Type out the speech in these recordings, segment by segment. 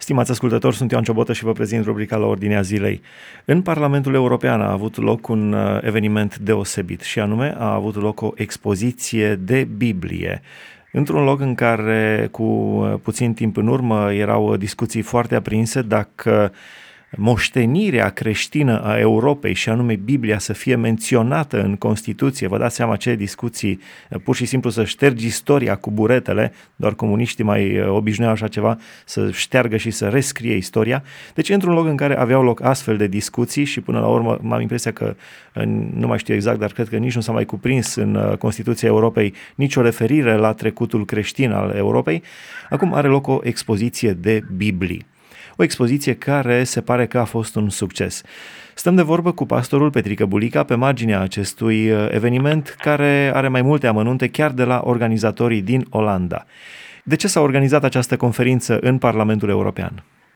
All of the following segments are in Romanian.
Stimați ascultători, sunt Ioan Ciobotă și vă prezint rubrica La Ordinea Zilei. În Parlamentul European a avut loc un eveniment deosebit și anume a avut loc o expoziție de Biblie. Într-un loc în care cu puțin timp în urmă erau discuții foarte aprinse dacă moștenirea creștină a Europei, și anume Biblia, să fie menționată în Constituție. Vă dați seama ce discuții, pur și simplu să ștergi istoria cu buretele, doar comuniștii mai obișnuiau așa ceva, să șteargă și să rescrie istoria. Deci într-un loc în care aveau loc astfel de discuții și până la urmă am impresia că, nu mai știu exact, dar cred că nici nu s-a mai cuprins în Constituția Europei nicio referire la trecutul creștin al Europei, acum are loc o expoziție de Biblii. O expoziție care se pare că a fost un succes. Stăm de vorbă cu pastorul Petrică Bulica pe marginea acestui eveniment, care are mai multe amănunte chiar de la organizatorii din Olanda. De ce s-a organizat această conferință în Parlamentul European?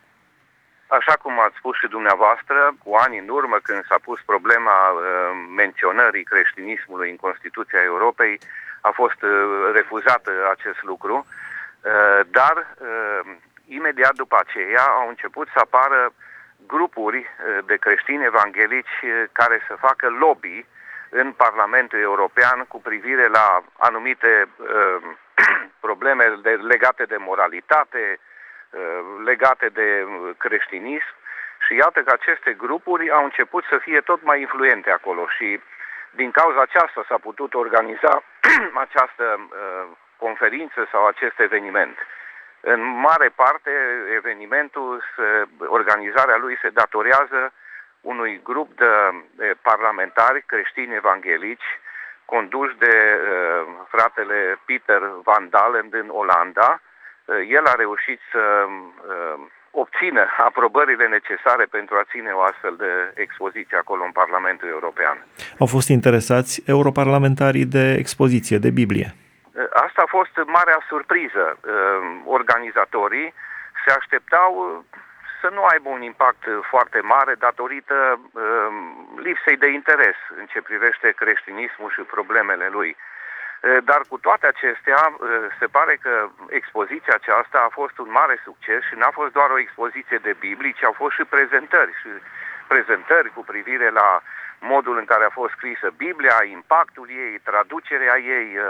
Așa cum ați spus și dumneavoastră, cu ani în urmă, când s-a pus problema menționării creștinismului în Constituția Europei, a fost refuzat acest lucru, dar imediat după aceea au început să apară grupuri de creștini evanghelici care să facă lobby în Parlamentul European cu privire la anumite probleme legate de moralitate, legate de creștinism, și iată că aceste grupuri au început să fie tot mai influente acolo și din cauza aceasta s-a putut organiza această conferință sau acest eveniment. În mare parte, evenimentul, organizarea lui se datorează unui grup de parlamentari creștini evanghelici conduși de fratele Peter van Dalen din Olanda. El a reușit să obțină aprobările necesare pentru a ține o astfel de expoziție acolo în Parlamentul European. Au fost interesați europarlamentarii de expoziție de Biblie? Asta a fost marea surpriză. Organizatorii se așteptau să nu aibă un impact foarte mare datorită lipsei de interes în ce privește creștinismul și problemele lui. Dar cu toate acestea, se pare că expoziția aceasta a fost un mare succes și n-a fost doar o expoziție de Biblie, ci au fost și prezentări cu privire la modul în care a fost scrisă Biblia, impactul ei, traducerea ei,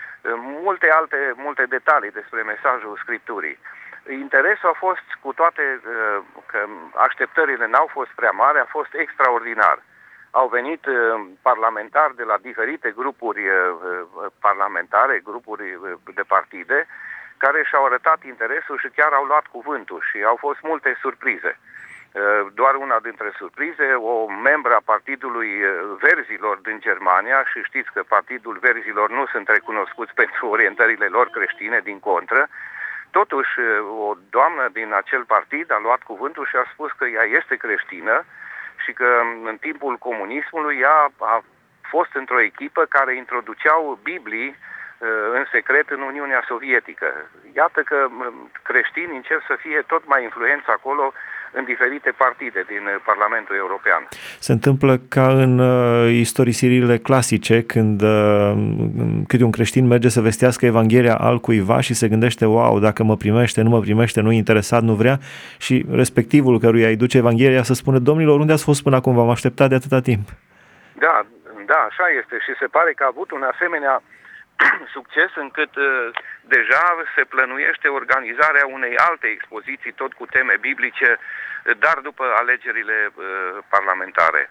multe detalii despre mesajul Scripturii. Interesul a fost, cu toate că așteptările n-au fost prea mari, a fost extraordinar. Au venit parlamentari de la diferite grupuri parlamentare, grupuri de partide, care și-au arătat interesul și chiar au luat cuvântul și au fost multe surprize. Doar una dintre surprize, o membră a Partidului Verzilor din Germania, și știți că Partidul Verzilor nu sunt recunoscuți pentru orientările lor creștine, din contră, totuși o doamnă din acel partid a luat cuvântul și a spus că ea este creștină și că în timpul comunismului ea a fost într-o echipă care introduceau Biblii în secret în Uniunea Sovietică. Iată că creștinii încep să fie tot mai influenți acolo în diferite partide din Parlamentul European. Se întâmplă ca în istorisirile clasice, când câte un creștin merge să vestească Evanghelia altcuiva și se gândește, wow, dacă mă primește, nu mă primește, nu e interesat, nu vrea, și respectivul căruia îi duce Evanghelia să spună, domnilor, unde ați fost până acum, v-am așteptat de atâta timp. Da, așa este și se pare că a avut un asemenea succes încât deja se plănuiește organizarea unei alte expoziții tot cu teme biblice, dar după alegerile parlamentare.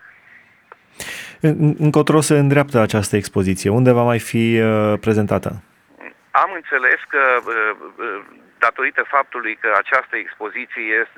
Încotro se îndreaptă această expoziție? Unde va mai fi prezentată? Am înțeles că datorită faptului că această expoziție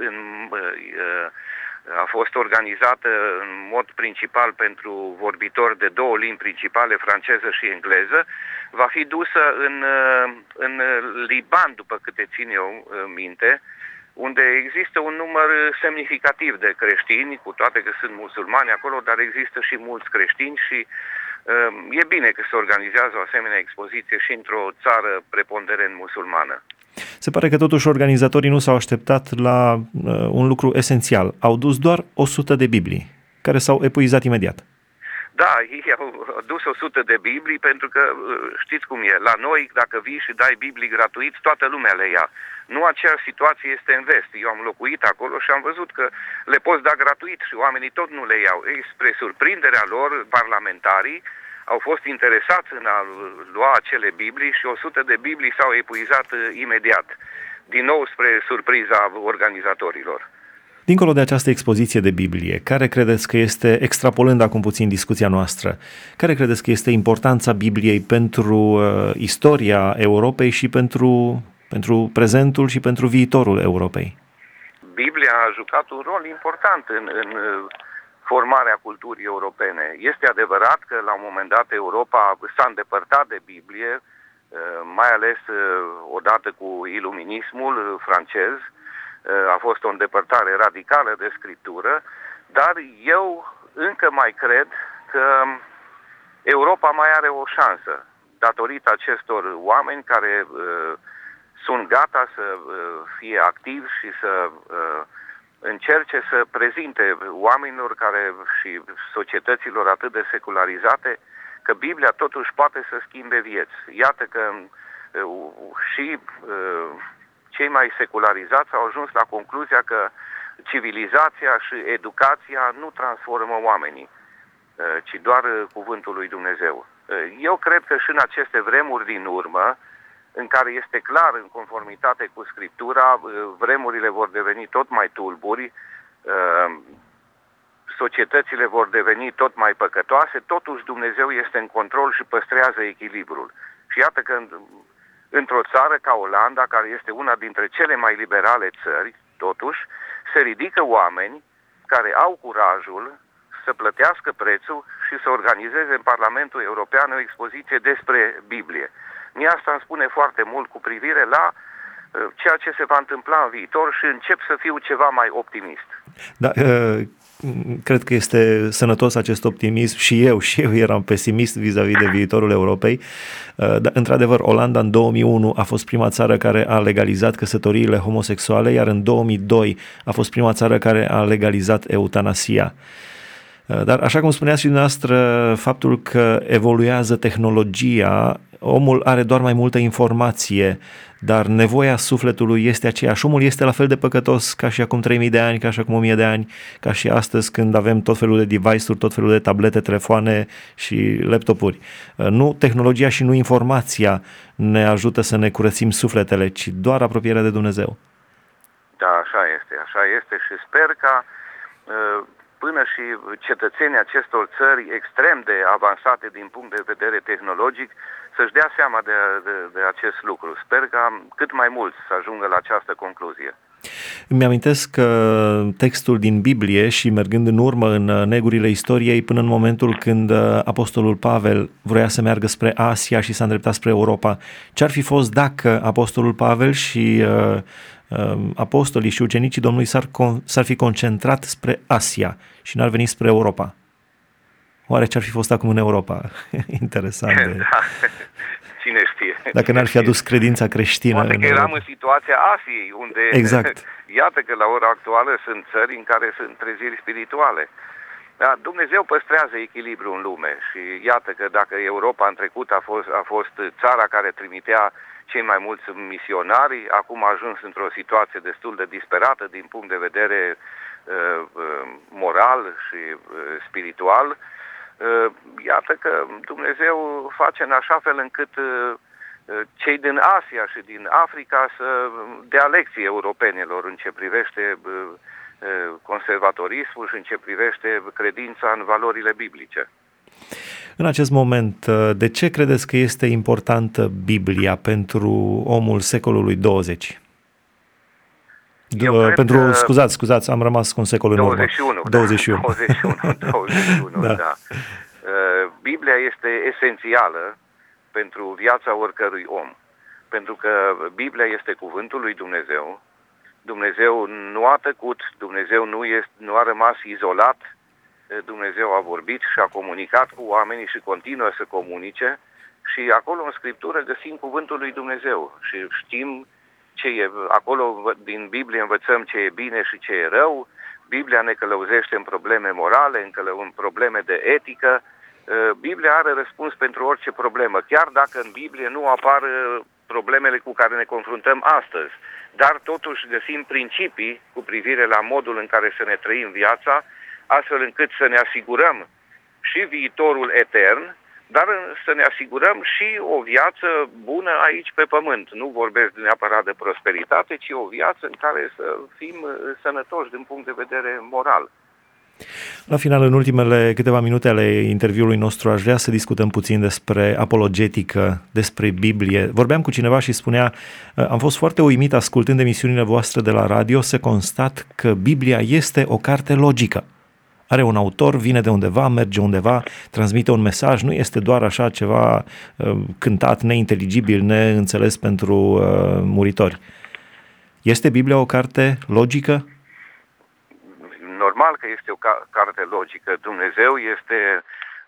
a fost organizată în mod principal pentru vorbitori de două limbi principale, franceză și engleză, va fi dusă în Liban, după câte țin eu minte, unde există un număr semnificativ de creștini, cu toate că sunt musulmani acolo, dar există și mulți creștini și e bine că se organizează o asemenea expoziție și într-o țară preponderent musulmană. Se pare că totuși organizatorii nu s-au așteptat la un lucru esențial. Au dus doar 100 de Biblii, care s-au epuizat imediat. Da, ei au dus 100 de Biblii pentru că știți cum e. La noi, dacă vii și dai Biblii gratuit, toată lumea le ia. Nu aceeași situație este în vest. Eu am locuit acolo și am văzut că le poți da gratuit și oamenii tot nu le iau. Ei, spre surprinderea lor, parlamentarii au fost interesați în a lua acele Biblii și 100 de Biblii s-au epuizat imediat. Din nou spre surpriza organizatorilor. Dincolo de această expoziție de Biblie, care credeți că este, extrapolând acum puțin discuția noastră, care credeți că este importanța Bibliei pentru istoria Europei și pentru prezentul și pentru viitorul Europei? Biblia a jucat un rol important în formarea culturii europene. Este adevărat că la un moment dat Europa s-a îndepărtat de Biblie, mai ales odată cu iluminismul francez. A fost o îndepărtare radicală de Scriptură, dar eu încă mai cred că Europa mai are o șansă, datorită acestor oameni care sunt gata să fie activi și să încerce să prezinte oamenilor și societăților atât de secularizate că Biblia totuși poate să schimbe vieți. Iată că și cei mai secularizați au ajuns la concluzia că civilizația și educația nu transformă oamenii, ci doar cuvântul lui Dumnezeu. Eu cred că și în aceste vremuri din urmă, în care este clar, în conformitate cu Scriptura, vremurile vor deveni tot mai tulburi, societățile vor deveni tot mai păcătoase, totuși Dumnezeu este în control și păstrează echilibrul. Și iată că într-o țară ca Olanda, care este una dintre cele mai liberale țări, totuși, se ridică oameni care au curajul să plătească prețul și să organizeze în Parlamentul European o expoziție despre Biblie. Mie asta îmi spune foarte mult cu privire la ceea ce se va întâmpla în viitor și încep să fiu ceva mai optimist. Da, cred că este sănătos acest optimism și eu eram pesimist vis-a-vis de viitorul Europei. Dar, într-adevăr, Olanda în 2001 a fost prima țară care a legalizat căsătoriile homosexuale, iar în 2002 a fost prima țară care a legalizat eutanasia. Dar, așa cum spuneați și dumneavoastră, faptul că evoluează tehnologia, omul are doar mai multă informație, dar nevoia sufletului este aceeași. Omul este la fel de păcătos ca și acum 3000 de ani, ca și acum 1000 de ani, ca și astăzi când avem tot felul de device-uri, tot felul de tablete, telefoane și laptopuri. Nu tehnologia și nu informația ne ajută să ne curățim sufletele, ci doar apropierea de Dumnezeu. Da, așa este și sper ca până și cetățenii acestor țări extrem de avansate din punct de vedere tehnologic să-și dea seama de acest lucru. Sper ca cât mai mulți să ajungă la această concluzie. Îmi amintesc textul din Biblie și mergând în urmă în negurile istoriei până în momentul când apostolul Pavel vroia să meargă spre Asia și s-a îndreptat spre Europa. Ce-ar fi fost dacă apostolul Pavel și apostolii și ucenicii Domnului s-ar fi concentrat spre Asia și n-ar veni spre Europa? Oare ce-ar fi fost acum în Europa? Interesant. Da. Cine știe? Dacă n-ar fi adus credința creștină. Poate că eram în situația Asiei, unde exact. Iată că la ora actuală sunt țări în care sunt treziri spirituale. Da, Dumnezeu păstrează echilibru în lume și iată că dacă Europa în trecut a fost țara care trimitea cei mai mulți misionari, acum a ajuns într-o situație destul de disperată din punct de vedere moral și spiritual. Iată că Dumnezeu face în așa fel încât cei din Asia și din Africa să dea lecții europenilor în ce privește conservatorismul și în ce privește credința în valorile biblice. În acest moment, de ce credeți că este importantă Biblia pentru omul secolului 20? Scuzați, am rămas cu un secol în urmă. 21. Da. Biblia este esențială pentru viața oricărui om, pentru că Biblia este cuvântul lui Dumnezeu. Dumnezeu nu a tăcut, Dumnezeu nu a rămas izolat, Dumnezeu a vorbit și a comunicat cu oamenii și continuă să comunice și acolo în Scriptură găsim cuvântul lui Dumnezeu și știm acolo din Biblie învățăm ce e bine și ce e rău. Biblia ne călăuzește în probleme morale, în probleme de etică. Biblia are răspuns pentru orice problemă, chiar dacă în Biblie nu apar problemele cu care ne confruntăm astăzi, dar totuși găsim principii cu privire la modul în care să ne trăim viața, astfel încât să ne asigurăm și viitorul etern, dar să ne asigurăm și o viață bună aici pe pământ. Nu vorbesc neapărat de prosperitate, ci o viață în care să fim sănătoși din punct de vedere moral. La final, în ultimele câteva minute ale interviului nostru, aș vrea să discutăm puțin despre apologetică, despre Biblie. Vorbeam cu cineva și spunea, am fost foarte uimit ascultând emisiunile voastre de la radio să constat că Biblia este o carte logică. Are un autor, vine de undeva, merge undeva, transmite un mesaj, nu este doar așa ceva cântat, neinteligibil, neînțeles pentru muritori. Este Biblia o carte logică? Normal că este o carte logică. Dumnezeu este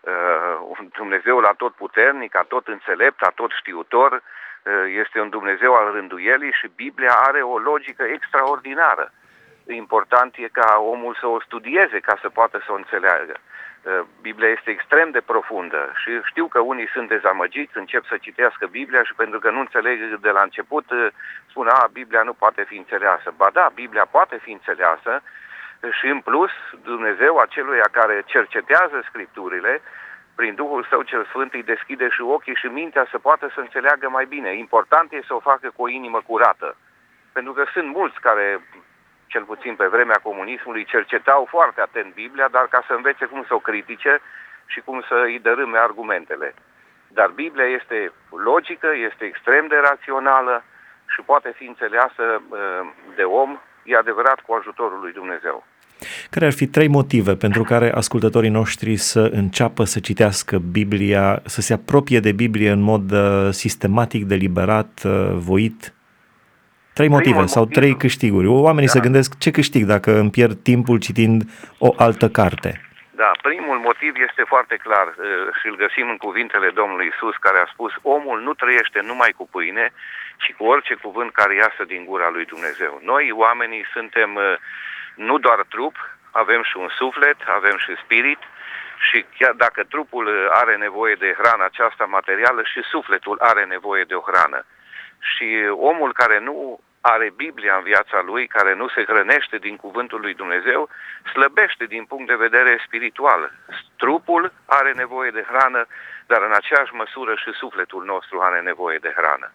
un Dumnezeu atotputernic, atotînțelept, atotștiutor, este un Dumnezeu al rânduielii și Biblia are o logică extraordinară. Important e ca omul să o studieze ca să poată să o înțeleagă. Biblia este extrem de profundă și știu că unii sunt dezamăgiți, încep să citească Biblia și pentru că nu înțeleg de la început, spun, Biblia nu poate fi înțeleasă. Ba da, Biblia poate fi înțeleasă și în plus Dumnezeu aceluia care cercetează Scripturile, prin Duhul Său cel Sfânt îi deschide și ochii și mintea să poată să înțeleagă mai bine. Important e să o facă cu o inimă curată. Pentru că sunt mulți care, cel puțin pe vremea comunismului, cercetau foarte atent Biblia, dar ca să învețe cum să o critique și cum să îi dărâme argumentele. Dar Biblia este logică, este extrem de rațională și poate fi înțeleasă de om, e adevărat, cu ajutorul lui Dumnezeu. Care ar fi 3 motive pentru care ascultătorii noștri să înceapă să citească Biblia, să se apropie de Biblie în mod sistematic, deliberat, voit? 3 motive sau 3 câștiguri. Oamenii se gândesc, ce câștig dacă îmi pierd timpul citind o altă carte? Da, primul motiv este foarte clar și îl găsim în cuvintele Domnului Iisus, care a spus, omul nu trăiește numai cu pâine, ci cu orice cuvânt care iasă din gura lui Dumnezeu. Noi, oamenii, suntem nu doar trup, avem și un suflet, avem și spirit și chiar dacă trupul are nevoie de hrana aceasta materială, și sufletul are nevoie de o hrană. Și omul care nu are Biblia în viața lui, care nu se hrănește din cuvântul lui Dumnezeu, slăbește din punct de vedere spiritual. Trupul are nevoie de hrană, dar în aceeași măsură și sufletul nostru are nevoie de hrană.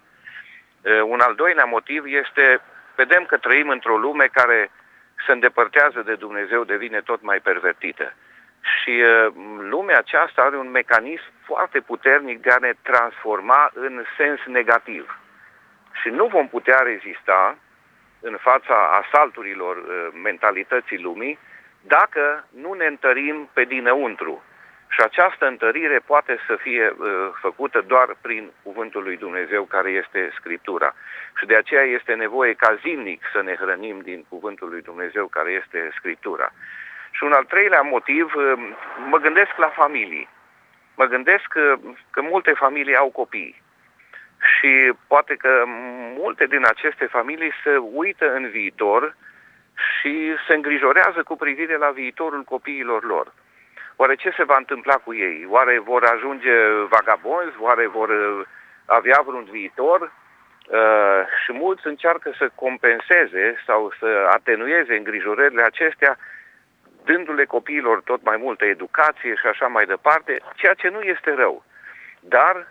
Un al doilea motiv este, vedem că trăim într-o lume care se îndepărtează de Dumnezeu, devine tot mai pervertită. Și lumea aceasta are un mecanism foarte puternic de a ne transforma în sens negativ. Și nu vom putea rezista în fața asalturilor mentalității lumii dacă nu ne întărim pe dinăuntru. Și această întărire poate să fie făcută doar prin cuvântul lui Dumnezeu, care este Scriptura. Și de aceea este nevoie ca zilnic să ne hrănim din cuvântul lui Dumnezeu, care este Scriptura. Și un al treilea motiv, mă gândesc la familii. Mă gândesc că multe familii au copii. Și poate că multe din aceste familii se uită în viitor și se îngrijorează cu privire la viitorul copiilor lor. Oare ce se va întâmpla cu ei? Oare vor ajunge vagabonzi? Oare vor avea vreun viitor? Și mulți încearcă să compenseze sau să atenueze îngrijorările acestea, dându-le copiilor tot mai multă educație și așa mai departe, ceea ce nu este rău. Dar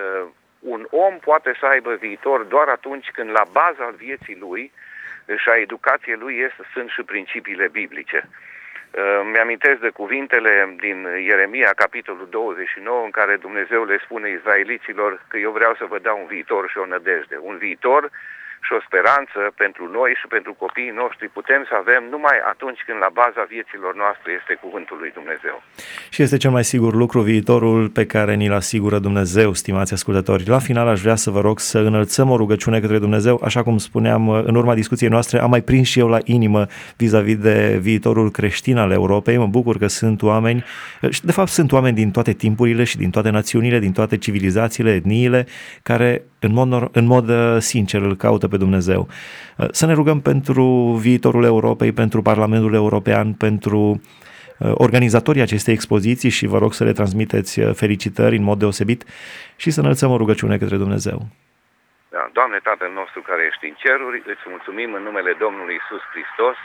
un om poate să aibă viitor doar atunci când la baza vieții lui și a educației lui sunt și principiile biblice. Mi-amintesc de cuvintele din Ieremia, capitolul 29, în care Dumnezeu le spune izraeliților că eu vreau să vă dau un viitor și o nădejde. Un viitor și o speranță pentru noi și pentru copiii noștri putem să avem numai atunci când la baza vieților noastre este cuvântul lui Dumnezeu. Și este cel mai sigur lucru, viitorul pe care ni-l asigură Dumnezeu, stimați ascultători. La final aș vrea să vă rog să înălțăm o rugăciune către Dumnezeu, așa cum spuneam în urma discuției noastre, am mai prins și eu la inimă vis-a-vis de viitorul creștin al Europei. Mă bucur că sunt oameni, și de fapt sunt oameni din toate timpurile și din toate națiunile, din toate civilizațiile, etniile, care în mod sincer îl caută pe Dumnezeu. Să ne rugăm pentru viitorul Europei, pentru Parlamentul European, pentru organizatorii acestei expoziții și vă rog să le transmiteți felicitări în mod deosebit și să înălțăm o rugăciune către Dumnezeu. Da. Doamne Tatăl nostru care ești în ceruri, îți mulțumim în numele Domnului Iisus Hristos,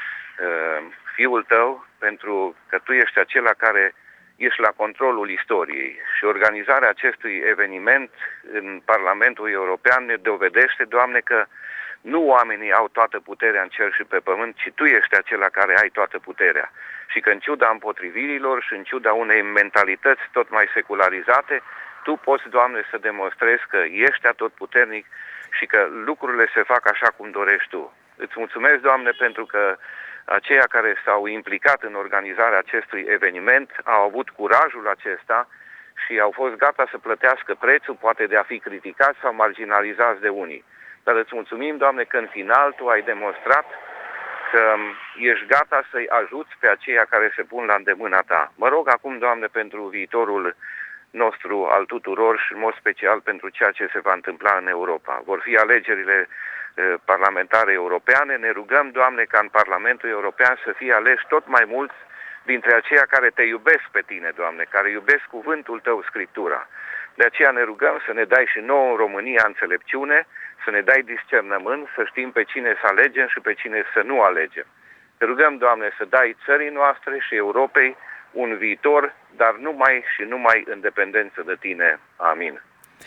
Fiul Tău, pentru că Tu ești acela care ești la controlul istoriei și organizarea acestui eveniment în Parlamentul European ne dovedește, Doamne, că nu oamenii au toată puterea în cer și pe pământ, ci Tu ești acela care ai toată puterea. Și că în ciuda împotrivirilor și în ciuda unei mentalități tot mai secularizate, Tu poți, Doamne, să demonstrezi că ești atotputernic și că lucrurile se fac așa cum dorești Tu. Îți mulțumesc, Doamne, pentru că aceia care s-au implicat în organizarea acestui eveniment au avut curajul acesta și au fost gata să plătească prețul, poate de a fi criticați sau marginalizați de unii. Dar îți mulțumim, Doamne, că în final Tu ai demonstrat că ești gata să-i ajuți pe aceia care se pun la îndemâna Ta. Mă rog acum, Doamne, pentru viitorul nostru al tuturor și în mod special pentru ceea ce se va întâmpla în Europa. Vor fi alegerile parlamentare europeane. Ne rugăm, Doamne, ca în Parlamentul European să fie aleși tot mai mulți dintre aceia care Te iubesc pe Tine, Doamne, care iubesc cuvântul Tău, Scriptura. De aceea ne rugăm să ne dai și nouă în România înțelepciune, să ne dai discernământ, să știm pe cine să alegem și pe cine să nu alegem. Te rugăm, Doamne, să dai țării noastre și Europei un viitor, dar numai și numai în dependență de Tine. Amin.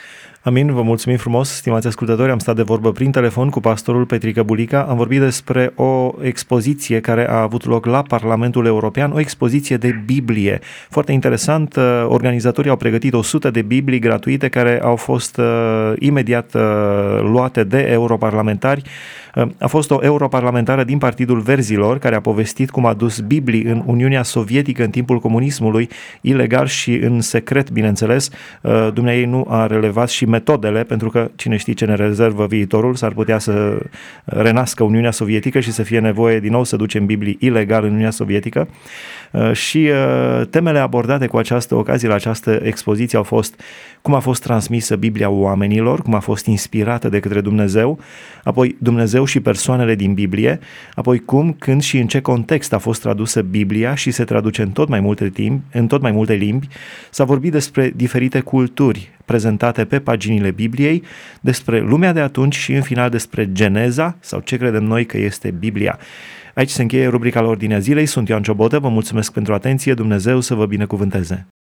Amin, vă mulțumim frumos, stimați ascultători, am stat de vorbă prin telefon cu pastorul Petrică Bulica, am vorbit despre o expoziție care a avut loc la Parlamentul European, o expoziție de Biblie. Foarte interesant, organizatorii au pregătit 100 de Biblii gratuite care au fost imediat luate de europarlamentari. A fost o europarlamentară din Partidul Verzilor care a povestit cum a dus Biblii în Uniunea Sovietică în timpul comunismului, ilegal și în secret, bineînțeles. Dumneaei nu a relevat și metodele, pentru că cine știe ce ne rezervă viitorul, s-ar putea să renască Uniunea Sovietică și să fie nevoie din nou să ducem Biblii ilegal în Uniunea Sovietică. Și temele abordate cu această ocazie la această expoziție au fost cum a fost transmisă Biblia oamenilor, cum a fost inspirată de către Dumnezeu, apoi Dumnezeu și persoanele din Biblie, apoi cum, când și în ce context a fost tradusă Biblia și se traduce în tot mai multe limbi. S-a vorbit despre diferite culturi prezentate pe paginile Bibliei, despre lumea de atunci și în final despre Geneza sau ce credem noi că este Biblia. Aici se încheie rubrica la Ordinea Zilei, sunt Ioan Ciobotă, vă mulțumesc pentru atenție, Dumnezeu să vă binecuvânteze!